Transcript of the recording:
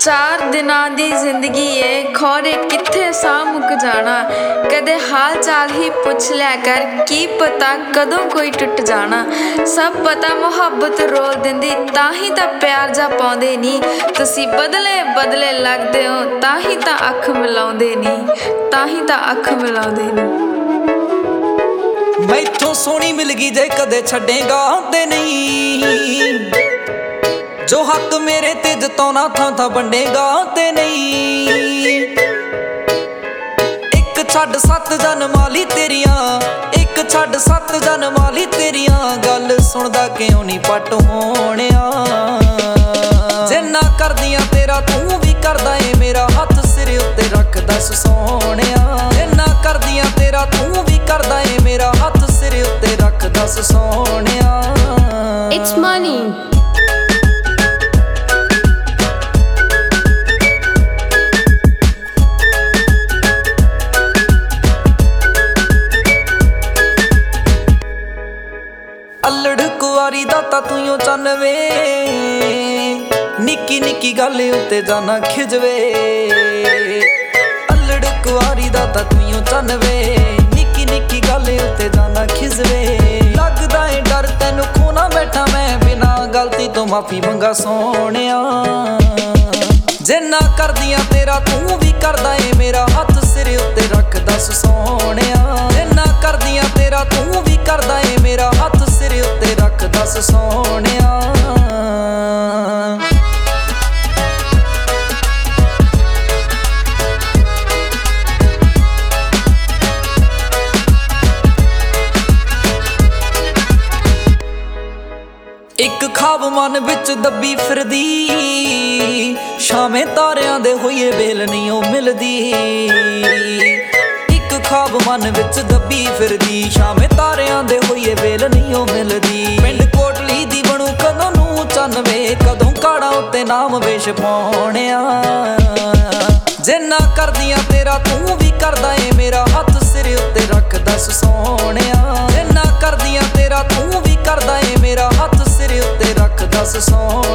चार दिनां दी जिंदगी है, खौरे कित्थे साह मुक जाना। कदे हाल चाल ही पुछ लिया कर, की पता कदों कोई टुट जाना। सब पता मुहब्बत रोल दिंदी, ताही तां प्यार जा पाउंदे नी। तुसी बदले बदले लगदे हो, ताही तां अख मिलाउंदे नी, ताही तां अख मिलाउंदे नी। मैथों सोहनी मिल गई जे कदे छड्डेगा ते नहीं, जो हक मेरे ते जताउणा थां थां वंडेगा ते नहीं। एक छड्ड सत्त जन्मां लई तेरियां, एक छड्ड सत्त जन्मां लई तेरियां, गल सुणदा क्यों नहीं पट होणिया। जिन्ना करदियां तेरा तूं भी करदा ए, मेरा हत्थ सिर उत्ते रख दस सोहणिया। जिन्ना करदियां तेरा तूं भी करदा ए, मेरा हत्थ सिर उत्ते रख दस सोहणिया। It's money. अल्लड़ कुआरी दाता तूं चन वे, निक्की निक्की गल उत्ते जाना खिजवे। अल्लड़ कुआरी दाता तूं चन वे, निक्की निक्की गल उत्ते जाना खिजवे। लगदा है डर तैनू खोना बैठा मैं, बिना गलती तो माफी मंगा सोहणिया। जिन्ना करदियां तेरा तूं भी करदा ए, मेरा हत्थ सिर उत्ते रख दस सोहणिया। जिन्ना करदियां तेरा तूं भी करदा ए, मेरा हत्थ सिर उत्ते रख दस सोहणिया। एक खाब मन विच दब्बी फिरदी, शामे तारियां दे होइए बेल नहीं ओ मिलदी। एक खाब मन विच दब्बी फिरदी, शामे तारियां दे होइए बेल नहीं ओ मिलदी। पिंड कोटली दी बनू कदों नूं चन वे, कदों काड़ा उत्ते नाम वेश पाउणिया। जिन्ना करदियां तेरा तूं भी करदा ए, मेरा हत्थ सिर उत्ते रख दस सोहणिया। जिन्ना करदियां तेरा तूं भी करदा ए, मेरा हत्थ सिर उत्ते रख दस सोहणिया।